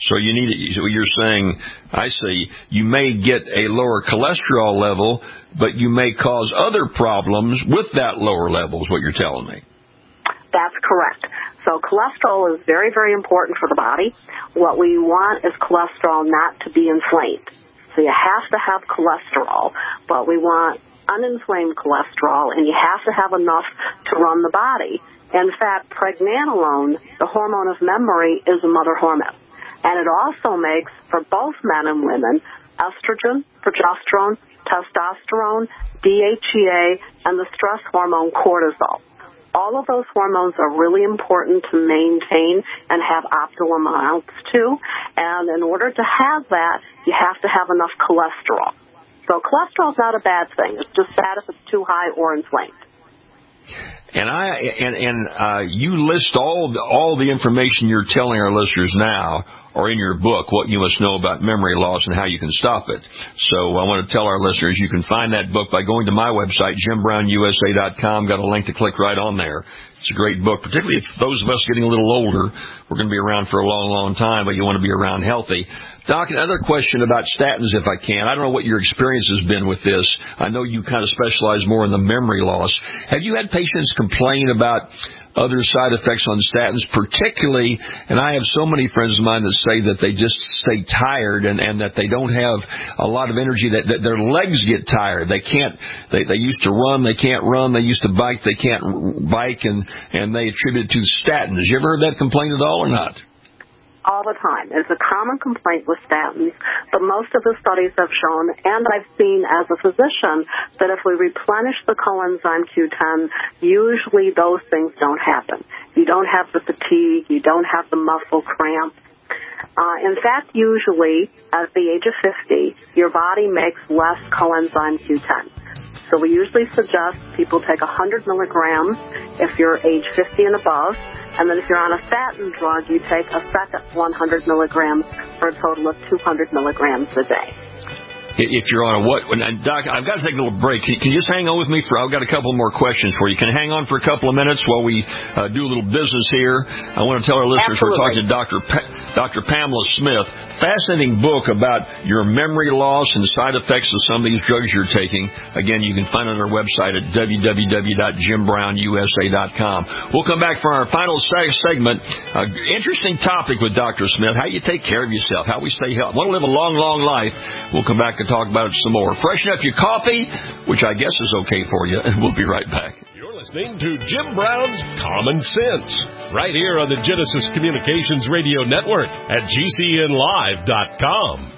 Speaker 4: So you need. So you're saying, I see. You may get a lower cholesterol level, but you may cause other problems with that lower level. Is what you're telling me.
Speaker 13: That's correct. So cholesterol is very, very important for the body. What we want is cholesterol not to be inflamed. So you have to have cholesterol, but we want uninflamed cholesterol, and you have to have enough to run the body. In fact, pregnenolone, the hormone of memory, is a mother hormone. And it also makes, for both men and women, estrogen, progesterone, testosterone, D H E A, and the stress hormone cortisol. All of those hormones are really important to maintain and have optimal amounts too. And in order to have that, you have to have enough cholesterol. So cholesterol is not a bad thing. It's just bad if it's too high or inflamed.
Speaker 4: And I and and uh, you list all all the information you're telling our listeners now, or in your book, what you must know about memory loss and how you can stop it. So I want to tell our listeners you can find that book by going to my website, jim brown u s a dot com. Got a link to click right on there. It's a great book, particularly if those of us getting a little older, we're going to be around for a long, long time, but you want to be around healthy. Doc, another question about statins, if I can. I don't know what your experience has been with this. I know you kind of specialize more in the memory loss. Have you had patients complain about other side effects on statins, particularly, and I have so many friends of mine that say that they just stay tired and, and that they don't have a lot of energy, that, that their legs get tired. They can't, they, they used to run, they can't run, they used to bike, they can't bike, and, and they attribute it to statins. You ever heard that complaint at all or not?
Speaker 13: All the time. It's a common complaint with statins, but most of the studies have shown, and I've seen as a physician, that if we replenish the coenzyme Q ten, usually those things don't happen. You don't have the fatigue, you don't have the muscle cramp. Uh, in fact, usually, at the age of fifty, your body makes less coenzyme Q ten. So we usually suggest people take one hundred milligrams if you're age fifty and above, and then if you're on a statin drug, you take a second one hundred milligrams for a total of two hundred milligrams a day.
Speaker 4: If you're on a what? Doc, I've got to take a little break. Can you just hang on with me for, I've got a couple more questions for you. Can you hang on for a couple of minutes while we uh, do a little business here? I want to tell our listeners
Speaker 13: Absolutely.
Speaker 4: We're talking to Doctor Pa- Doctor Pamela Smith. Fascinating book about your memory loss and side effects of some of these drugs you're taking. Again, you can find it on our website at w w w dot jim brown u s a dot com. We'll come back for our final segment. Uh, interesting topic with Doctor Smith, how you take care of yourself, how we stay healthy. Want to live a long, long life. We'll come back and talk about it some more. Freshen up your coffee, which I guess is okay for you, and we'll be right back.
Speaker 3: You're listening to Jim Brown's Common Sense, right here on the Genesis Communications Radio Network at g c n live dot com.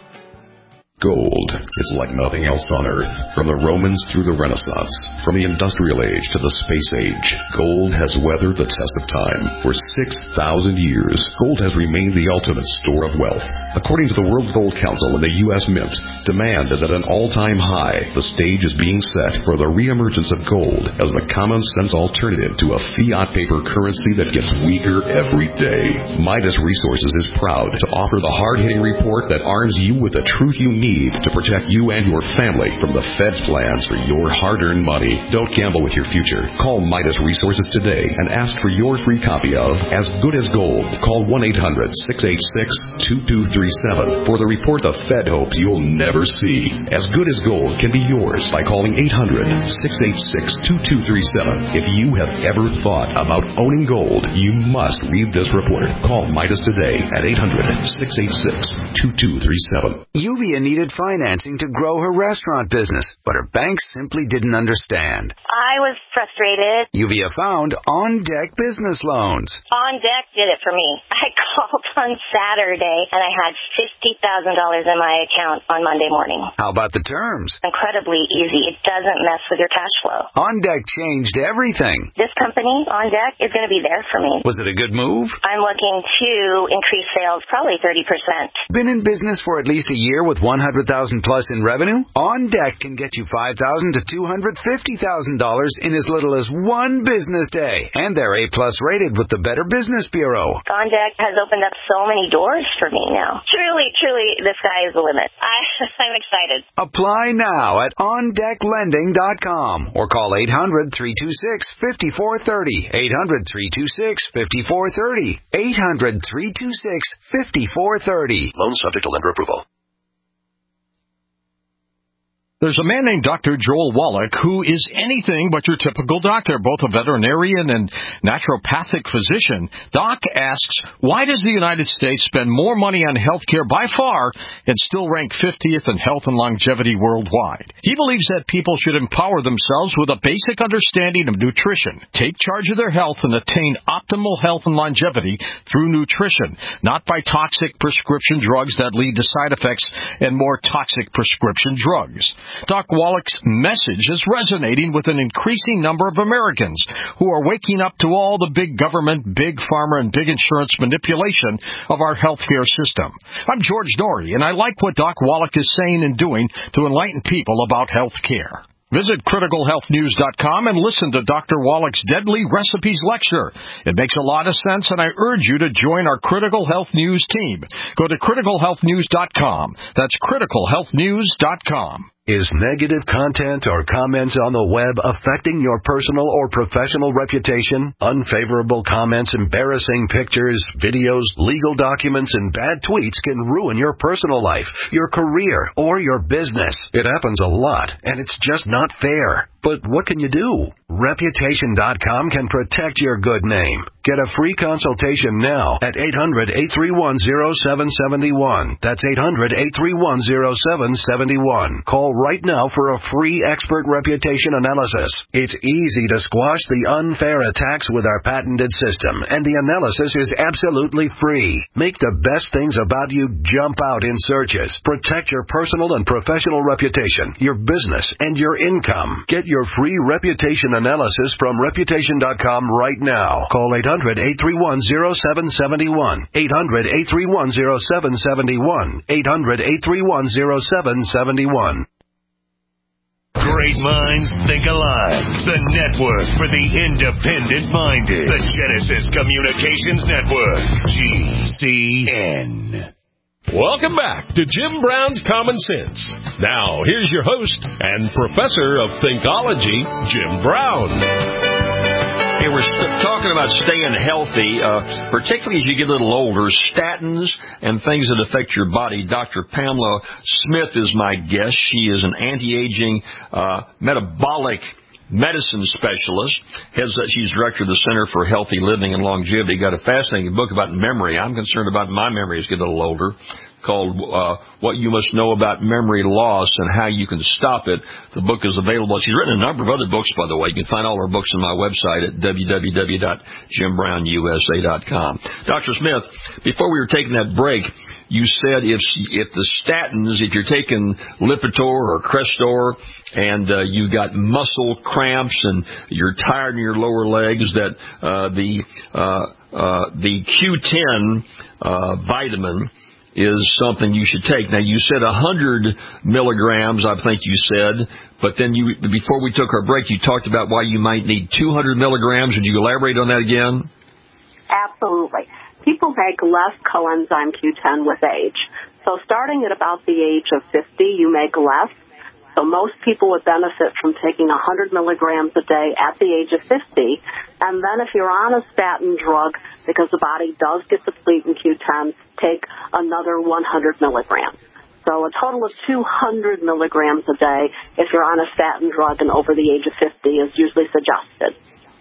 Speaker 14: Gold is like nothing else on Earth. From the Romans through the Renaissance, from the Industrial Age to the Space Age, gold has weathered the test of time. For six thousand years, gold has remained the ultimate store of wealth. According to the World Gold Council and the U S Mint, demand is at an all-time high. The stage is being set for the reemergence of gold as the common-sense alternative to a fiat paper currency that gets weaker every day. Midas Resources is proud to offer the hard-hitting report that arms you with the truth you need to protect you and your family from the Fed's plans for your hard-earned money. Don't gamble with your future. Call Midas Resources today and ask for your free copy of As Good as Gold. Call one eight hundred six eight six two two three seven for the report the Fed hopes you'll never see. As Good as Gold can be yours by calling eight hundred six eight six two two three seven. If you have ever thought about owning gold, you must read this report. Call Midas today at eight hundred six eight six two two three seven.
Speaker 15: Yuvia needed financing to grow her restaurant business, but her bank simply didn't understand.
Speaker 16: I was frustrated.
Speaker 15: Yuvia found On Deck Business Loans.
Speaker 16: On Deck did it for me. I called on Saturday, and I had fifty thousand dollars in my account on Monday morning.
Speaker 15: How about the terms?
Speaker 16: Incredibly easy. It doesn't mess with your cash flow.
Speaker 15: On Deck changed everything.
Speaker 16: This company, On Deck, is going to be there for me.
Speaker 15: Was it a good move?
Speaker 16: I'm looking to increase sales probably thirty percent.
Speaker 15: Been in business for at least a year with one hundred thousand dollars plus in revenue? On Deck can get you five thousand dollars to two hundred fifty thousand dollars in as little as one business day. And they're A-plus rated with the Better Business Bureau.
Speaker 16: On Deck has opened up so many doors for me now. Truly, truly, the sky is the limit. I, I'm excited.
Speaker 15: Apply now at on deck lending dot com or call eight hundred, three two six, five four three zero. eight hundred, three two six, five four three zero. eight hundred, three two six, five four three zero.
Speaker 1: Loan subject to lender approval.
Speaker 3: There's a man named Doctor Joel Wallach who is anything but your typical doctor, both a veterinarian and naturopathic physician. Doc asks, why does the United States spend more money on health care by far and still rank fiftieth in health and longevity worldwide? He believes that people should empower themselves with a basic understanding of nutrition, take charge of their health, and attain optimal health and longevity through nutrition, not by toxic prescription drugs that lead to side effects and more toxic prescription drugs. Doc Wallach's message is resonating with an increasing number of Americans who are waking up to all the big government, big pharma, and big insurance manipulation of our healthcare system. I'm George Norrie, and I like what Doc Wallach is saying and doing to enlighten people about health care. Visit critical health news dot com and listen to Doctor Wallach's Deadly Recipes lecture. It makes a lot of sense, and I urge you to join our Critical Health News team. Go to critical health news dot com. That's critical health news dot com.
Speaker 1: Is negative content or comments on the web affecting your personal or professional reputation? Unfavorable comments, embarrassing pictures, videos, legal documents, and bad tweets can ruin your personal life, your career, or your business. It happens a lot, and it's just not fair. But what can you do? Reputation dot com can protect your good name. Get a free consultation now at eight hundred, eight three one, zero seven seven one. That's eight hundred, eight three one, zero seven seven one. Call right now for a free expert reputation analysis. It's easy to squash the unfair attacks with our patented system, and the analysis is absolutely free. Make the best things about you jump out in searches. Protect your personal and professional reputation, your business, and your income. Get your free reputation analysis from reputation dot com right now. Call eight hundred, eight three one, zero seven seven one. eight hundred, eight three one, zero seven seven one. eight hundred, eight three one, zero seven seven one.
Speaker 10: Great minds think alike. The network for the independent-minded. The Genesis Communications Network. G C N.
Speaker 3: Welcome back to Jim Brown's Common Sense. Now, here's your host and professor of Thinkology, Jim Brown.
Speaker 4: Hey, we're st- talking about staying healthy, uh, particularly as you get a little older. Statins and things that affect your body. Doctor Pamela Smith is my guest. She is an anti-aging uh, metabolic medicine specialist. Has, uh, she's director of the Center for Healthy Living and Longevity. Got a fascinating book about memory. I'm concerned about my memory as I get a little older, called uh, What You Must Know About Memory Loss and How You Can Stop It. The book is available. She's written a number of other books, by the way. You can find all her books on my website at w w w dot jim brown u s a dot com. Doctor Smith, before we were taking that break, you said if if the statins, if you're taking Lipitor or Crestor and uh, you got muscle cramps and you're tired in your lower legs, that uh, the uh, uh, the Q ten uh, vitamin is something you should take. Now, you said one hundred milligrams, I think you said, but then you before we took our break, you talked about why you might need two hundred milligrams. Would you elaborate on that again?
Speaker 13: Absolutely. People make less coenzyme Q ten with age. So starting at about the age of fifty, you make less. So most people would benefit from taking one hundred milligrams a day at the age of fifty. And then if you're on a statin drug, because the body does get depleted in Q ten, take another one hundred milligrams. So a total of two hundred milligrams a day if you're on a statin drug and over the age of fifty is usually suggested.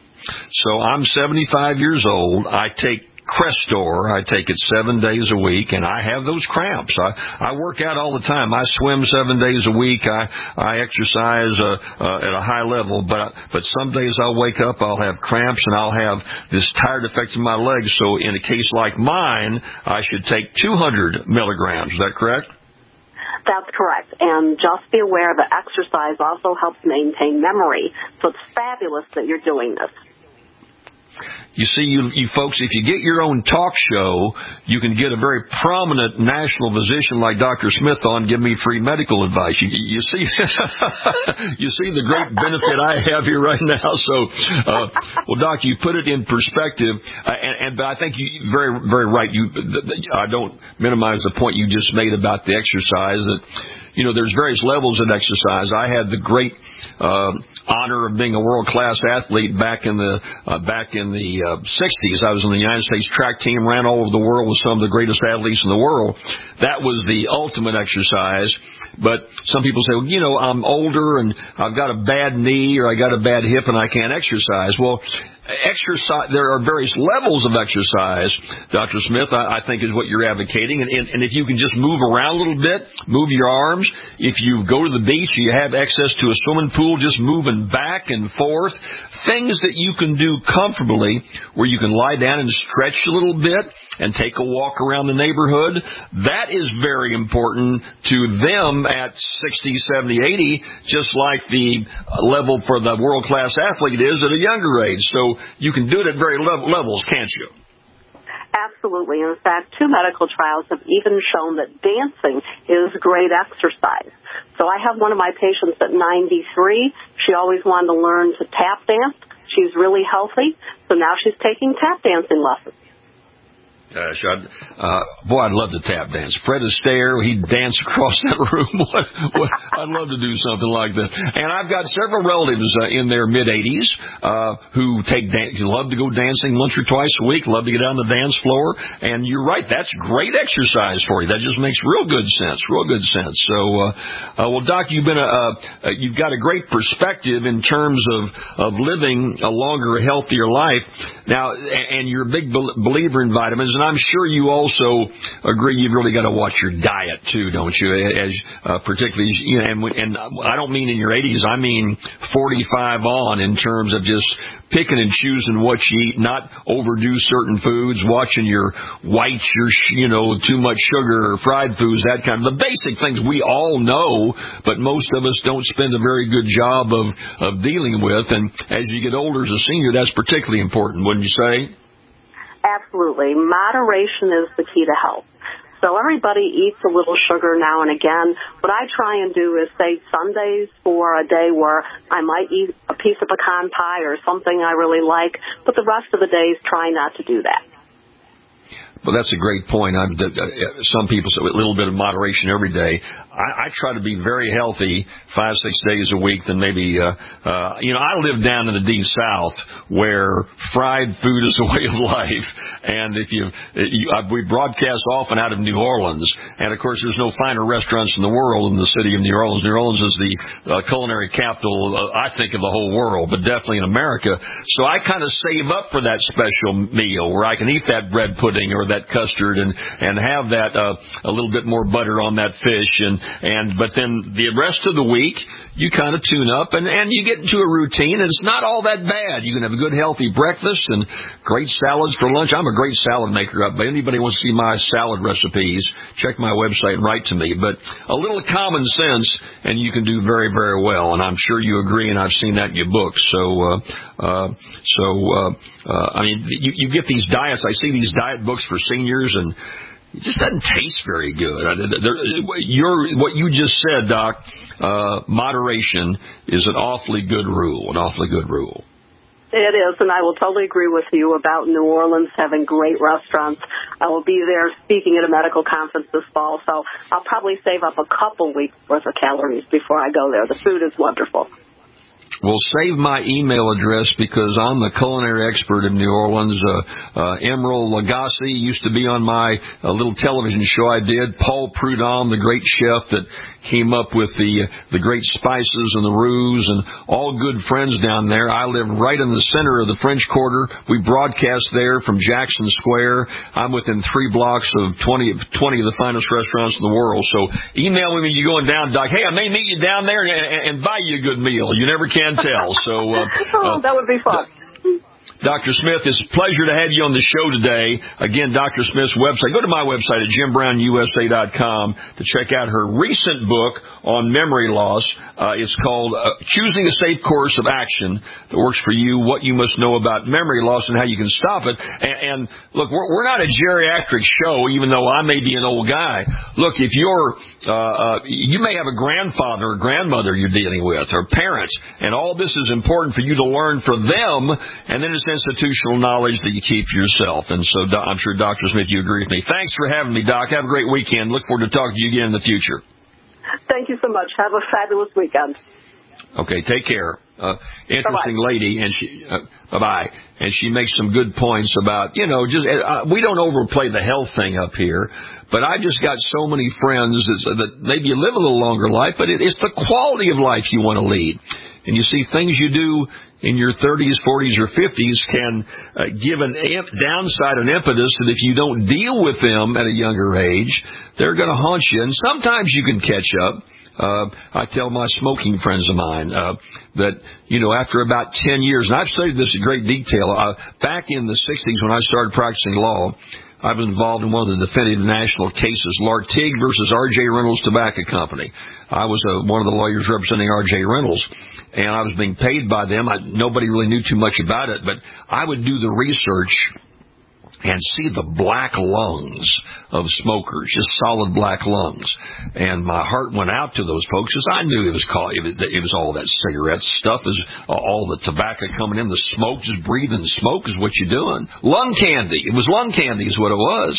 Speaker 4: So I'm seventy-five years old. I take Crestor. I take it seven days a week, and I have those cramps. I, I work out all the time. I swim seven days a week. I, I exercise uh, uh, at a high level, but but some days I'll wake up, I'll have cramps, and I'll have this tired effect in my legs. So in a case like mine, I should take two hundred milligrams. Is that correct?
Speaker 13: That's correct. And just be aware that exercise also helps maintain memory. So it's fabulous that you're doing this.
Speaker 4: You see, you, you folks, if you get your own talk show, you can get a very prominent national physician like Doctor Smith on, give me free medical advice. You, you see, you see the great benefit I have here right now. So, uh, well, Doc, you put it in perspective, uh, and, and but I think you very, very right. You, the, the, I don't minimize the point you just made about the exercise. That you know, there's various levels of exercise. I had the great uh, honor of being a world-class athlete back in the uh, back in the uh, sixties. I was in the United States track team, ran all over the world with some of the greatest athletes in the world. That was the ultimate exercise. But some people say, well, you know, I'm older and I've got a bad knee or I got a bad hip and I can't exercise. Well, exercise, there are various levels of exercise, Doctor Smith, I, I think is what you're advocating. And, and, and if you can just move around a little bit, move your arms. If you go to the beach, you have access to a swimming pool, just moving back and forth. Things that you can do comfortably where you can lie down and stretch a little bit and take a walk around the neighborhood. That is very important to them at sixty, seventy, eighty, just like the level for the world-class athlete is at a younger age. So you can do it at very le- levels, can't you?
Speaker 13: Absolutely. In fact, two medical trials have even shown that dancing is great exercise. So I have one of my patients at ninety-three. She always wanted to learn to tap dance. She's really healthy, so now she's taking tap dancing lessons.
Speaker 4: Gosh, I'd, uh, boy, I'd love to tap dance. Fred Astaire, he'd dance across that room. What, what, I'd love to do something like that. And I've got several relatives uh, in their mid-eighties uh, who take dan- love to go dancing once or twice a week, love to get on the dance floor. And you're right, that's great exercise for you. That just makes real good sense, real good sense. So, uh, uh, well, Doc, you've been a, uh, you've got a great perspective in terms of, of living a longer, healthier life. Now, and you're a big believer in vitamins. And I'm sure you also agree you've really got to watch your diet too, don't you? As uh, particularly, you know, and, and I don't mean in your eighties. I mean forty-five on, in terms of just picking and choosing what you eat, not overdo certain foods, watching your whites, your you know, too much sugar, fried foods, that kind of the basic things we all know, but most of us don't spend a very good job of of dealing with. And as you get older as a senior, that's particularly important, wouldn't you say?
Speaker 13: Absolutely. Moderation is the key to health. So everybody eats a little sugar now and again. What I try and do is say Sundays for a day where I might eat a piece of pecan pie or something I really like, but the rest of the days try not to do that.
Speaker 4: Well, that's a great point. I'm, uh, some people say a little bit of moderation every day. I, I try to be very healthy five, six days a week. Then maybe, uh, uh, you know, I live down in the deep South where fried food is a way of life. And if you, you uh, we broadcast often out of New Orleans, and of course, there's no finer restaurants in the world than the city of New Orleans. New Orleans is the uh, culinary capital, uh, I think, of the whole world, but definitely in America. So I kind of save up for that special meal where I can eat that bread pudding or that custard and and have that uh, a little bit more butter on that fish and and but then the rest of the week you kind of tune up and and you get into a routine and it's not all that bad. You can have a good healthy breakfast and great salads for lunch. I'm a great salad maker. But anybody wants to see my salad recipes, check my website and write to me. But a little common sense and you can do very, very well. And I'm sure you agree, and I've seen that in your book. So uh, uh, so uh, uh, I mean, you, you get these diets. I see these diet books for seniors, and it just doesn't taste very good. Your, what you just said, Doc, uh, moderation is an awfully good rule, an awfully good rule.
Speaker 13: It is, and I will totally agree with you about New Orleans having great restaurants. I will be there speaking at a medical conference this fall, so I'll probably save up a couple weeks' worth of calories before I go there. The food is wonderful.
Speaker 4: Well, save my email address because I'm the culinary expert in New Orleans. Uh, uh, Emerald Lagasse used to be on my uh, little television show I did. Paul Prudhomme, the great chef that came up with the uh, the great spices and the roux, and all good friends down there. I live right in the center of the French Quarter. We broadcast there from Jackson Square. I'm within three blocks of twenty, twenty of the finest restaurants in the world. So email me when you're going down, Doc. Hey, I may meet you down there and, and, and buy you a good meal. You never can tell. So uh,
Speaker 13: oh, that would be fun.
Speaker 4: Doctor Smith, it's a pleasure to have you on the show today. Again, Doctor Smith's website. Go to my website at jim brown u s a dot com to check out her recent book on memory loss. Uh, it's called uh, Choosing a Safe Course of Action that works for you, what you must know about memory loss and how you can stop it. And, and look, we're, we're not a geriatric show, even though I may be an old guy. Look, if you're, uh, uh, you may have a grandfather or grandmother you're dealing with, or parents, and all this is important for you to learn for them, and then it's institutional knowledge that you keep for yourself. And so I'm sure, Doctor Smith, you agree with me. Thanks for having me, Doc. Have a great weekend. Look forward to talking to you again in the future.
Speaker 13: Thank you so much. Have a fabulous weekend.
Speaker 4: Okay, take care. Uh, interesting Bye-bye. lady, and she, uh, bye-bye, and she makes some good points about, you know, just, uh, we don't overplay the health thing up here, but I just got so many friends that, that maybe you live a little longer life, but it, it's the quality of life you want to lead. And you see, things you do in your thirties, forties, or fifties can uh, give an imp- downside, an impetus that if you don't deal with them at a younger age, they're going to haunt you. And sometimes you can catch up. Uh, I tell my smoking friends of mine uh, that, you know, after about ten years, and I've studied this in great detail, uh, back in the sixties when I started practicing law, I was involved in one of the definitive national cases, Lartigue versus R J Reynolds Tobacco Company. I was uh, one of the lawyers representing R J Reynolds, and I was being paid by them. I, nobody really knew too much about it, but I would do the research and see the black lungs of smokers, just solid black lungs. And my heart went out to those folks because I knew it was called, it, it was all that cigarette stuff, is all the tobacco coming in, the smoke, just breathing smoke is what you're doing. Lung candy. It was lung candy is what it was.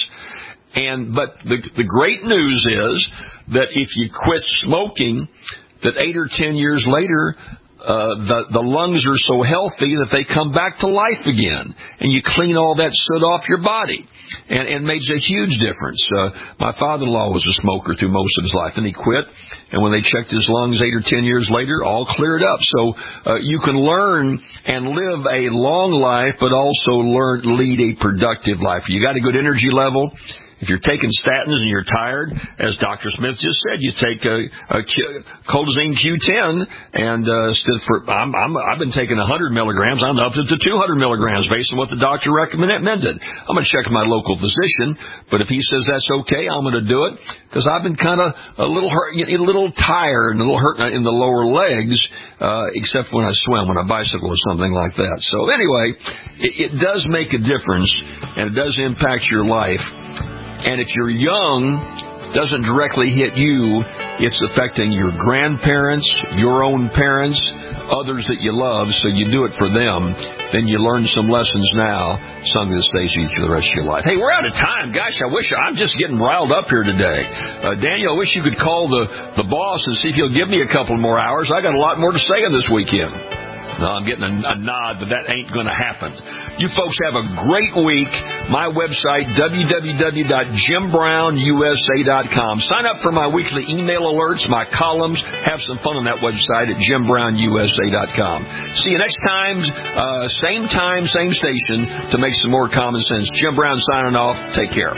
Speaker 4: And, but the, the great news is that if you quit smoking, that eight or ten years later, Uh, the, the lungs are so healthy that they come back to life again. And you clean all that soot off your body. And, and it makes a huge difference. Uh, my father-in-law was a smoker through most of his life, and he quit. And when they checked his lungs eight or ten years later, all cleared up. So uh, you can learn and live a long life, but also learn lead a productive life. You got a good energy level. If you're taking statins and you're tired, as Doctor Smith just said, you take a, a Colzine Q ten, and uh, instead for I'm, I'm, I've been taking one hundred milligrams. I'm up to two hundred milligrams based on what the doctor recommended. I'm going to check my local physician, but if he says that's okay, I'm going to do it because I've been kind of a little hurt, a little tired, and a little hurt in the lower legs, uh, except when I swim, when I bicycle or something like that. So anyway, it, it does make a difference, and it does impact your life. And if you're young, doesn't directly hit you, it's affecting your grandparents, your own parents, others that you love, so you do it for them. Then you learn some lessons now, something that stays with you for the rest of your life. Hey, we're out of time. Gosh, I wish I'm just getting riled up here today. Uh, Daniel, I wish you could call the, the boss and see if he'll give me a couple more hours. I got a lot more to say on this weekend. No, I'm getting a, a nod, but that ain't going to happen. You folks have a great week. My website, w w w dot jim brown u s a dot com. Sign up for my weekly email alerts, my columns. Have some fun on that website at jim brown u s a dot com. See you next time, uh, same time, same station, to make some more common sense. Jim Brown signing off. Take care.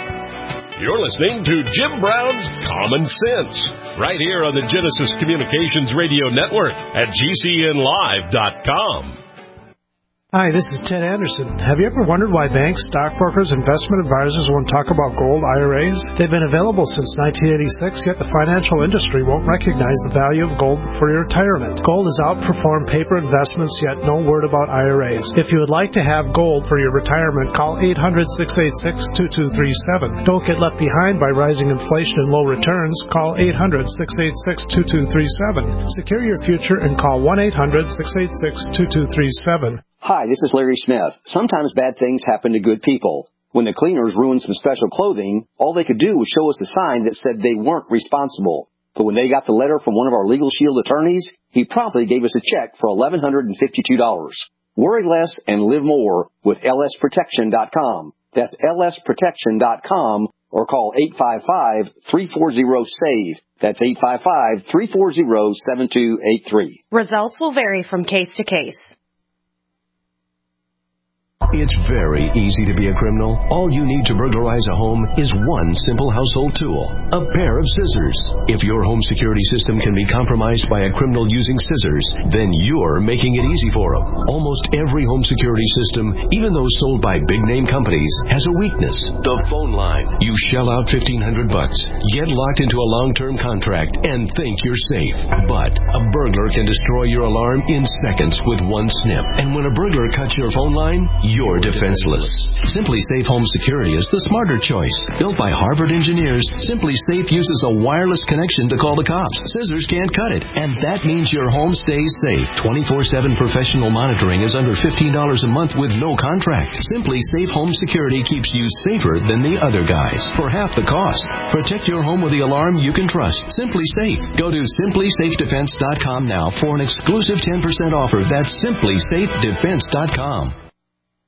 Speaker 3: You're listening to Jim Brown's Common Sense, right here on the Genesis Communications Radio Network at g c n live dot com.
Speaker 17: Hi, this is Ted Anderson. Have you ever wondered why banks, stockbrokers, investment advisors won't talk about gold I R As? They've been available since nineteen eighty-six, yet the financial industry won't recognize the value of gold for your retirement. Gold has outperformed paper investments, yet no word about I R As. If you would like to have gold for your retirement, call eight hundred, six eight six, two two three seven. Don't get left behind by rising inflation and low returns. Call eight hundred, six eight six, two two three seven. Secure your future and call one eight hundred, six eight six, two two three seven.
Speaker 18: Hi, this is Larry Smith. Sometimes bad things happen to good people. When the cleaners ruined some special clothing, all they could do was show us a sign that said they weren't responsible. But when they got the letter from one of our Legal Shield attorneys, he promptly gave us a check for eleven hundred fifty-two dollars. Worry less and live more with L S protection dot com. That's L S protection dot com, or call eight five five, three four zero, S A V E. That's eight five five, three four zero, seven two eight three.
Speaker 19: Results will vary from case to case.
Speaker 9: It's very easy to be a criminal. All you need to burglarize a home is one simple household tool, a pair of scissors. If your home security system can be compromised by a criminal using scissors, then you're making it easy for them. Almost every home security system, even those sold by big-name companies, has a weakness, the phone line. You shell out fifteen hundred bucks, get locked into a long-term contract, and think you're safe. But a burglar can destroy your alarm in seconds with one snip. And when a burglar cuts your phone line, you're defenseless. Simply Safe Home Security is the smarter choice. Built by Harvard engineers, Simply Safe uses a wireless connection to call the cops. Scissors can't cut it, and that means your home stays safe. twenty-four seven professional monitoring is under fifteen dollars a month with no contract. Simply Safe Home Security keeps you safer than the other guys for half the cost. Protect your home with the alarm you can trust. Simply Safe. Go to simply safe defense dot com now for an exclusive ten percent offer. That's simply safe defense dot com.